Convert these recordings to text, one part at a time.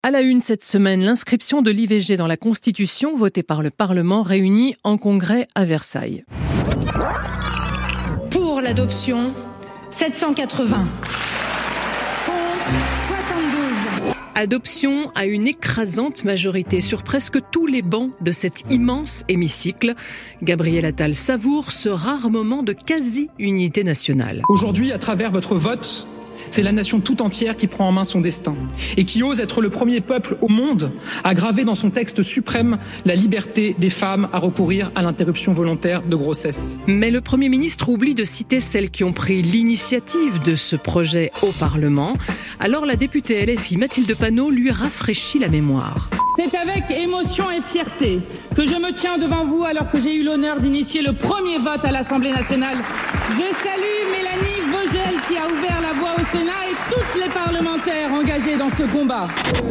À la une cette semaine, l'inscription de l'IVG dans la Constitution votée par le Parlement réuni en congrès à Versailles. Pour l'adoption, 780. Contre, 72. Adoption à une écrasante majorité sur presque tous les bancs de cet immense hémicycle. Gabriel Attal savoure ce rare moment de quasi-unité nationale. Aujourd'hui, à travers votre vote, c'est la nation tout entière qui prend en main son destin et qui ose être le premier peuple au monde à graver dans son texte suprême la liberté des femmes à recourir à l'interruption volontaire de grossesse. Mais le Premier ministre oublie de citer celles qui ont pris l'initiative de ce projet au Parlement. Alors la députée LFI Mathilde Panot lui rafraîchit la mémoire. C'est avec émotion et fierté que je me tiens devant vous alors que j'ai eu l'honneur d'initier le premier vote à l'Assemblée nationale. Je salue Mélanie Vogel qui a ouvert la voie au Sénat et toutes les parlementaires engagés dans ce combat.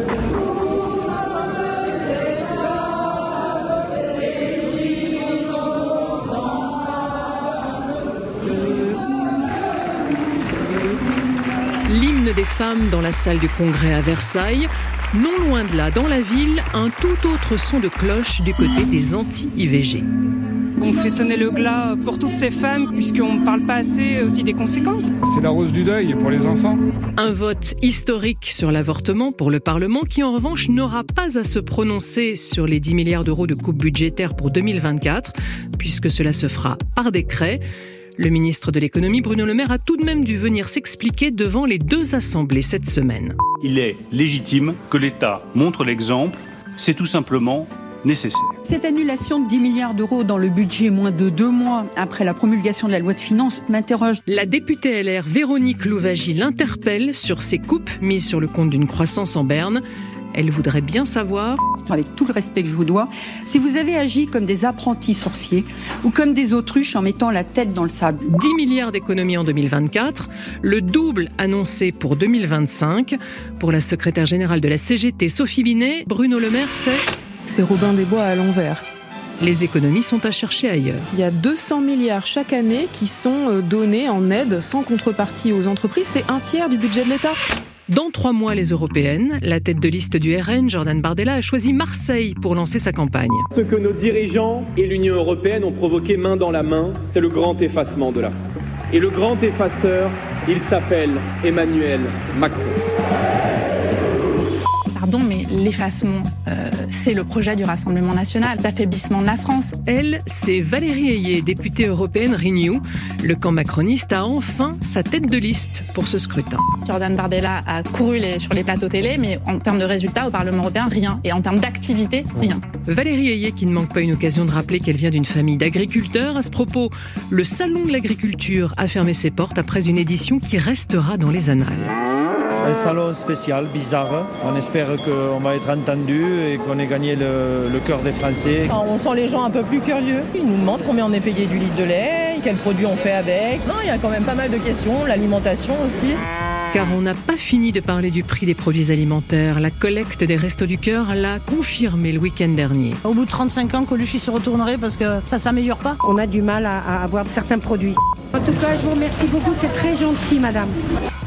L'hymne des femmes dans la salle du Congrès à Versailles. Non loin de là, dans la ville, un tout autre son de cloche du côté des anti-IVG. On fait sonner le glas pour toutes ces femmes, puisqu'on ne parle pas assez aussi des conséquences. C'est la rose du deuil pour les enfants. Un vote historique sur l'avortement pour le Parlement qui, en revanche, n'aura pas à se prononcer sur les 10 milliards d'euros de coupe budgétaire pour 2024, puisque cela se fera par décret. Le ministre de l'économie, Bruno Le Maire, a tout de même dû venir s'expliquer devant les deux assemblées cette semaine. Il est légitime que l'État montre l'exemple, c'est tout simplement nécessaire. Cette annulation de 10 milliards d'euros dans le budget moins de 2 mois après la promulgation de la loi de finances m'interroge. La députée LR Véronique Louwagie l'interpelle sur ces coupes mises sur le compte d'une croissance en berne. Elle voudrait bien savoir, avec tout le respect que je vous dois, si vous avez agi comme des apprentis sorciers ou comme des autruches en mettant la tête dans le sable. 10 milliards d'économies en 2024, le double annoncé pour 2025. Pour la secrétaire générale de la CGT, Sophie Binet, Bruno Le Maire, c'est Robin des Bois à l'envers. Les économies sont à chercher ailleurs. Il y a 200 milliards chaque année qui sont donnés en aide sans contrepartie aux entreprises. C'est un tiers du budget de l'État. Dans 3 mois, les européennes, la tête de liste du RN, Jordan Bardella, a choisi Marseille pour lancer sa campagne. Ce que nos dirigeants et l'Union européenne ont provoqué main dans la main, c'est le grand effacement de la France. Et le grand effaceur, il s'appelle Emmanuel Macron. Pardon, mais l'effacement, c'est le projet du Rassemblement national, d'affaiblissement de la France. Elle, c'est Valérie Ayé, députée européenne Renew. Le camp macroniste a enfin sa tête de liste pour ce scrutin. Jordan Bardella a couru sur les plateaux télé, mais en termes de résultats au Parlement européen, rien. Et en termes d'activité, rien. Valérie Ayé qui ne manque pas une occasion de rappeler qu'elle vient d'une famille d'agriculteurs. À ce propos, le Salon de l'agriculture a fermé ses portes après une édition qui restera dans les annales. Un salon spécial, bizarre. On espère qu'on va être entendu et qu'on ait gagné le cœur des Français. On sent les gens un peu plus curieux. Ils nous demandent combien on est payé du litre de lait, quels produits on fait avec. Non, il y a quand même pas mal de questions, l'alimentation aussi. Car on n'a pas fini de parler du prix des produits alimentaires. La collecte des Restos du Cœur l'a confirmé le week-end dernier. Au bout de 35 ans, Coluche se retournerait parce que ça s'améliore pas. On a du mal à avoir certains produits. En tout cas, je vous remercie beaucoup, c'est très gentil, madame.